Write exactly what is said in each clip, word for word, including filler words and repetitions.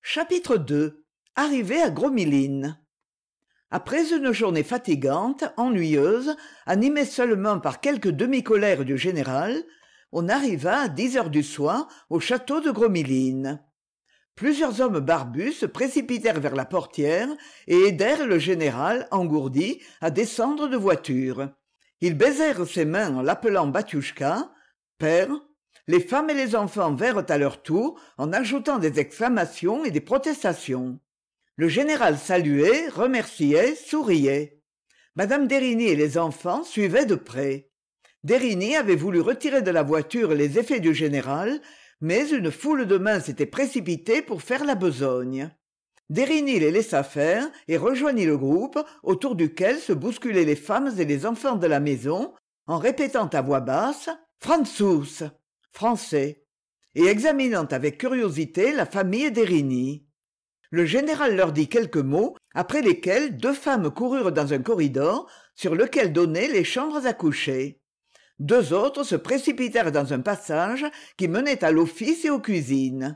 Chapitre deux. Arrivée à Gros-Miline. Après une journée fatigante, ennuyeuse, animée seulement par quelques demi-colères du général, on arriva à dix heures du soir au château de Gros-Miline. Plusieurs hommes barbus se précipitèrent vers la portière et aidèrent le général, engourdi, à descendre de voiture. Ils baisèrent ses mains en l'appelant Batiushka, père. Les femmes et les enfants vinrent à leur tour en ajoutant des exclamations et des protestations. Le général saluait, remerciait, souriait. Madame d'Érigny et les enfants suivaient de près. d'Érigny avait voulu retirer de la voiture les effets du général, mais une foule de mains s'était précipitée pour faire la besogne. d'Érigny les laissa faire et rejoignit le groupe autour duquel se bousculaient les femmes et les enfants de la maison, en répétant à voix basse « Frantzous !» français, et examinant avec curiosité la famille d'Érigny. Le général leur dit quelques mots, après lesquels deux femmes coururent dans un corridor sur lequel donnaient les chambres à coucher. Deux autres se précipitèrent dans un passage qui menait à l'office et aux cuisines.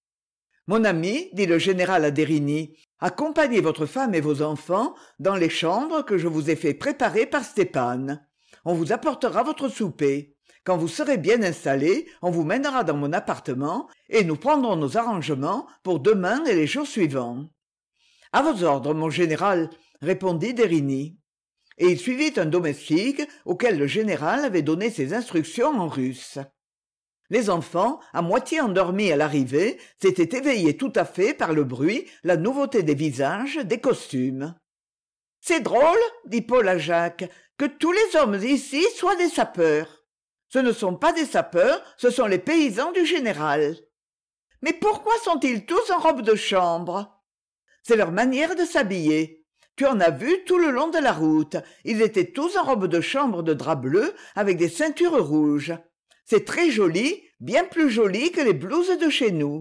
« Mon ami, dit le général à d'Érigny, accompagnez votre femme et vos enfants dans les chambres que je vous ai fait préparer par Stéphane. On vous apportera votre souper. Quand vous serez bien installés, on vous mènera dans mon appartement et nous prendrons nos arrangements pour demain et les jours suivants. »« À vos ordres, mon général, » répondit d'Érigny. Et il suivit un domestique auquel le général avait donné ses instructions en russe. Les enfants, à moitié endormis à l'arrivée, s'étaient éveillés tout à fait par le bruit, la nouveauté des visages, des costumes. « C'est drôle, dit Paul à Jacques, que tous les hommes ici soient des sapeurs. Ce ne sont pas des sapeurs, ce sont les paysans du général. Mais pourquoi sont-ils tous en robe de chambre? C'est leur manière de s'habiller. Tu en as vu tout le long de la route. Ils étaient tous en robe de chambre de drap bleu avec des ceintures rouges. C'est très joli, bien plus joli que les blouses de chez nous. »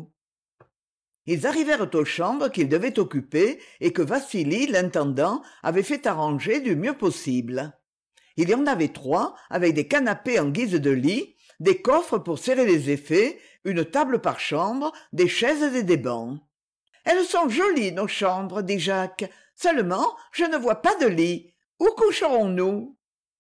Ils arrivèrent aux chambres qu'ils devaient occuper et que Vassili, l'intendant, avait fait arranger du mieux possible. Il y en avait trois, avec des canapés en guise de lit, des coffres pour serrer les effets, une table par chambre, des chaises et des bancs. « Elles sont jolies, nos chambres, dit Jacques. Seulement, je ne vois pas de lit. Où coucherons-nous »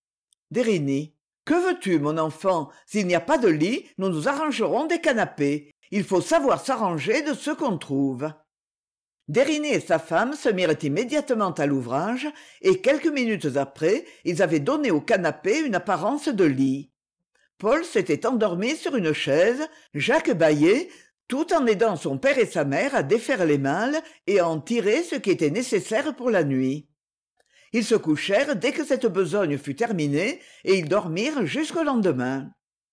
d'Érigny. « Que veux-tu, mon enfant? S'il n'y a pas de lit, nous nous arrangerons des canapés. Il faut savoir s'arranger de ce qu'on trouve. » d'Érigny et sa femme se mirent immédiatement à l'ouvrage, et quelques minutes après, ils avaient donné au canapé une apparence de lit. Paul s'était endormi sur une chaise, Jacques bâillait, tout en aidant son père et sa mère à défaire les malles et à en tirer ce qui était nécessaire pour la nuit. Ils se couchèrent dès que cette besogne fut terminée, et ils dormirent jusqu'au lendemain.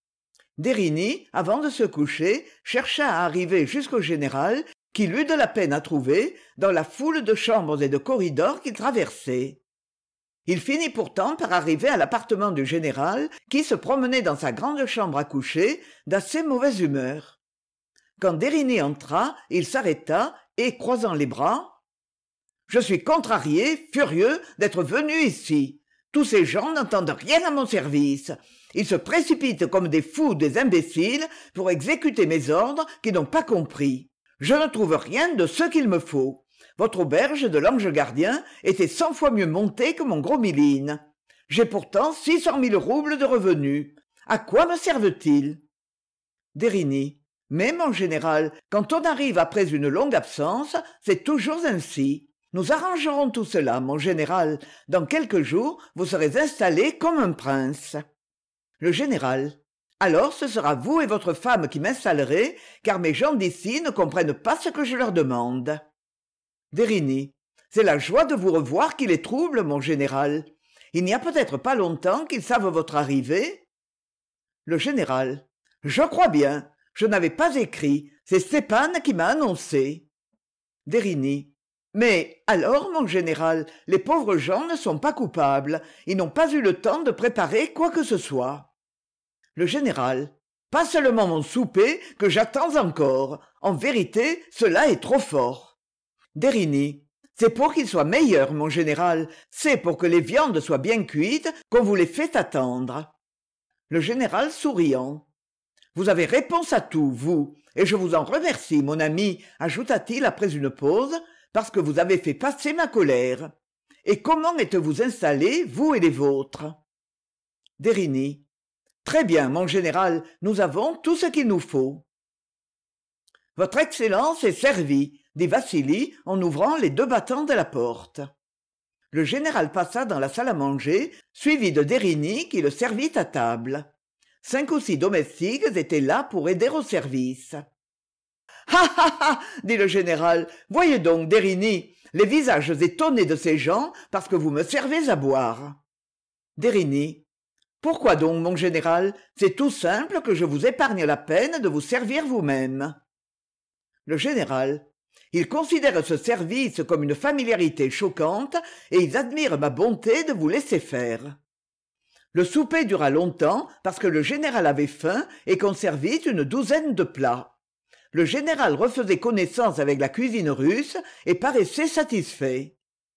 d'Érigny, avant de se coucher, chercha à arriver jusqu'au général, qu'il eut de la peine à trouver dans la foule de chambres et de corridors qu'il traversait. Il finit pourtant par arriver à l'appartement du général, qui se promenait dans sa grande chambre à coucher, d'assez mauvaise humeur. Quand d'Érigny entra, il s'arrêta et, croisant les bras, « Je suis contrarié, furieux, d'être venu ici. Tous ces gens n'entendent rien à mon service. Ils se précipitent comme des fous, des imbéciles, pour exécuter mes ordres qui n'ont pas compris. Je ne trouve rien de ce qu'il me faut. Votre auberge de l'Ange Gardien était cent fois mieux montée que mon Gros-Miline. J'ai pourtant six cent mille roubles de revenus. À quoi me servent-ils » d'Érigny. « Mais, mon général, quand on arrive après une longue absence, c'est toujours ainsi. Nous arrangerons tout cela, mon général. Dans quelques jours, vous serez installé comme un prince. » Le général. « Alors ce sera vous et votre femme qui m'installerez, car mes gens d'ici ne comprennent pas ce que je leur demande. » d'Érigny. « C'est la joie de vous revoir qui les trouble, mon général. Il n'y a peut-être pas longtemps qu'ils savent votre arrivée. » Le général. « Je crois bien. Je n'avais pas écrit. C'est Stéphane qui m'a annoncé. » d'Érigny. « Mais alors, mon général, les pauvres gens ne sont pas coupables. Ils n'ont pas eu le temps de préparer quoi que ce soit. » Le général. « Pas seulement mon souper, que j'attends encore. En vérité, cela est trop fort. » d'Érigny. « C'est pour qu'il soit meilleur, mon général. C'est pour que les viandes soient bien cuites qu'on vous les fait attendre. » Le général souriant. « Vous avez réponse à tout, vous. et je vous en remercie, mon ami, ajouta-t-il après une pause, parce que vous avez fait passer ma colère. Et comment êtes-vous installés, vous et les vôtres? Deryny. Très bien, mon général, nous avons tout ce qu'il nous faut. Votre Excellence est servie, dit Vassili en ouvrant les deux battants de la porte. Le général passa dans la salle à manger, suivi de Deryny qui le servit à table. Cinq ou six domestiques étaient là pour aider au service. « Ah ah ah !» dit le général. « Voyez donc, Deryny, les visages étonnés de ces gens parce que vous me servez à boire. » Deryny. « Pourquoi donc, mon général? C'est tout simple que je vous épargne la peine de vous servir vous-même. » Le général. Ils considèrent ce service comme une familiarité choquante et ils admirent ma bonté de vous laisser faire. Le souper dura longtemps parce que le général avait faim et qu'on servit une douzaine de plats. Le général refaisait connaissance avec la cuisine russe et paraissait satisfait.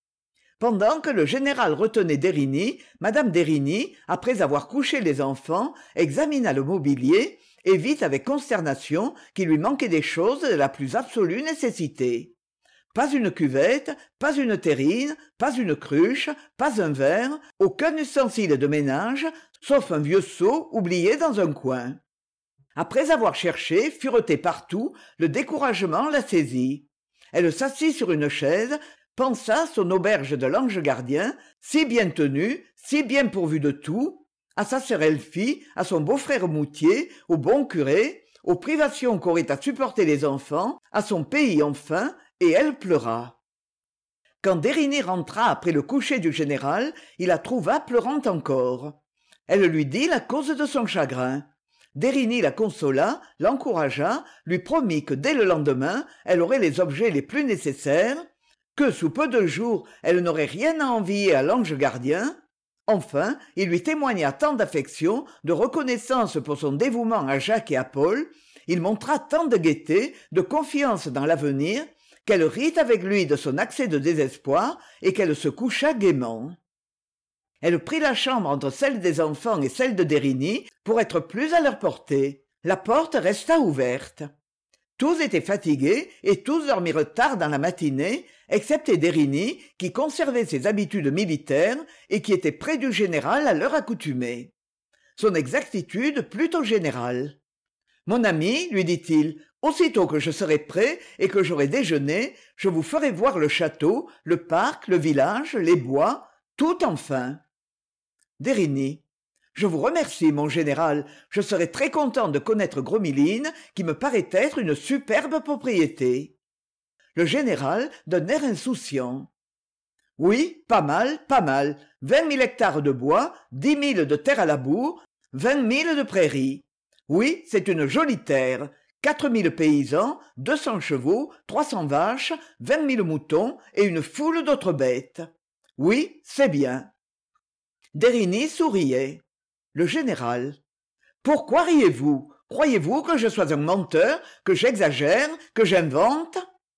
Pendant que le général retenait Deryny, madame Deryny, après avoir couché les enfants, examina le mobilier et vit avec consternation qu'il lui manquait des choses de la plus absolue nécessité. Pas une cuvette, pas une terrine, pas une cruche, pas un verre, aucun ustensile de ménage, sauf un vieux seau oublié dans un coin. Après avoir cherché, fureté partout, le découragement la saisit. Elle s'assit sur une chaise, pensa son auberge de l'ange gardien, si bien tenue, si bien pourvue de tout, à sa sœur Elfie, à son beau-frère Moutier, au bon curé, aux privations qu'auraient à supporter les enfants, à son pays enfin, et elle pleura. Quand Deryny rentra après le coucher du général, il la trouva pleurant encore. Elle lui dit la cause de son chagrin. Deryny la consola, l'encouragea, lui promit que dès le lendemain, elle aurait les objets les plus nécessaires, que sous peu de jours, elle n'aurait rien à envier à l'ange gardien. Enfin, il lui témoigna tant d'affection, de reconnaissance pour son dévouement à Jacques et à Paul, il montra tant de gaieté, de confiance dans l'avenir, qu'elle rit avec lui de son accès de désespoir et qu'elle se coucha gaiement. Elle prit la chambre entre celle des enfants et celle de Deryny pour être plus à leur portée. La porte resta ouverte. Tous étaient fatigués et tous dormirent tard dans la matinée, excepté Deryny qui conservait ses habitudes militaires et qui était près du général à l'heure accoutumée. Son exactitude plut au général. « Mon ami, lui dit-il, aussitôt que je serai prêt et que j'aurai déjeuné, je vous ferai voir le château, le parc, le village, les bois, tout enfin. » Deryny. Je vous remercie, mon général. Je serai très content de connaître Gros-Miline, qui me paraît être une superbe propriété. Le général, d'un air insouciant. Oui, pas mal, pas mal. Vingt mille hectares de bois, dix mille de terre à labour, vingt mille de prairies. Oui, c'est une jolie terre. Quatre mille paysans, deux cents chevaux, trois cents vaches, vingt mille moutons et une foule d'autres bêtes. Oui, c'est bien. Deryny souriait. Le général. Pourquoi riez-vous? Croyez-vous que je sois un menteur, que j'exagère, que j'invente?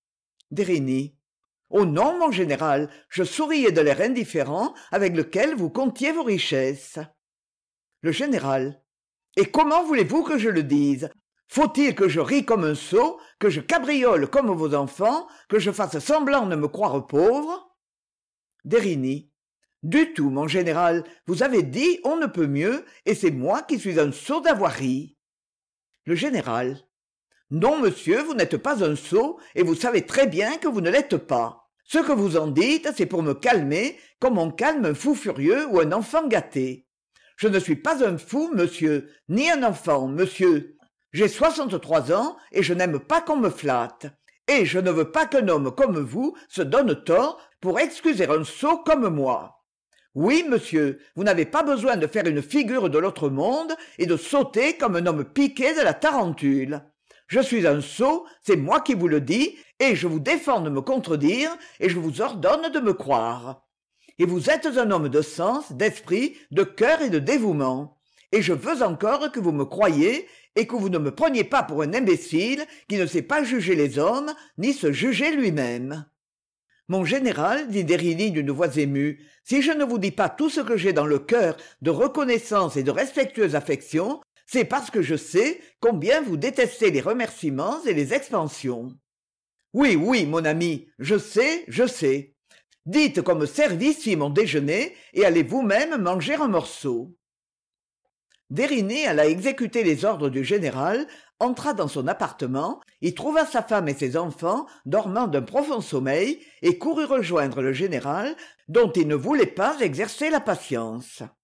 Deryny. Oh non, mon général, je souriais de l'air indifférent avec lequel vous comptiez vos richesses. Le général. Et comment voulez-vous que je le dise? Faut-il que je rie comme un sot, que je cabriole comme vos enfants, que je fasse semblant de me croire pauvre? Deryny. Du tout, mon général, vous avez dit on ne peut mieux, et c'est moi qui suis un sot d'avoir ri. Le général. Non, monsieur, vous n'êtes pas un sot, et vous savez très bien que vous ne l'êtes pas. Ce que vous en dites, c'est pour me calmer, comme on calme un fou furieux ou un enfant gâté. Je ne suis pas un fou, monsieur, ni un enfant, monsieur. J'ai soixante-trois ans, et je n'aime pas qu'on me flatte. Et je ne veux pas qu'un homme comme vous se donne tort pour excuser un sot comme moi. Oui, monsieur, vous n'avez pas besoin de faire une figure de l'autre monde et de sauter comme un homme piqué de la tarentule. Je suis un sot, c'est moi qui vous le dis, et je vous défends de me contredire, et je vous ordonne de me croire. Et vous êtes un homme de sens, d'esprit, de cœur et de dévouement. Et je veux encore que vous me croyiez, et que vous ne me preniez pas pour un imbécile qui ne sait pas juger les hommes, ni se juger lui-même. Mon général, dit Deryny d'une voix émue, si je ne vous dis pas tout ce que j'ai dans le cœur de reconnaissance et de respectueuse affection, c'est parce que je sais combien vous détestez les remerciements et les expansions. Oui, oui, mon ami, je sais, je sais. Dites qu'on me serve ici mon déjeuner et allez vous-même manger un morceau. Desrignées alla exécuter les ordres du général, entra dans son appartement, y trouva sa femme et ses enfants dormant d'un profond sommeil et courut rejoindre le général, dont il ne voulait pas exercer la patience.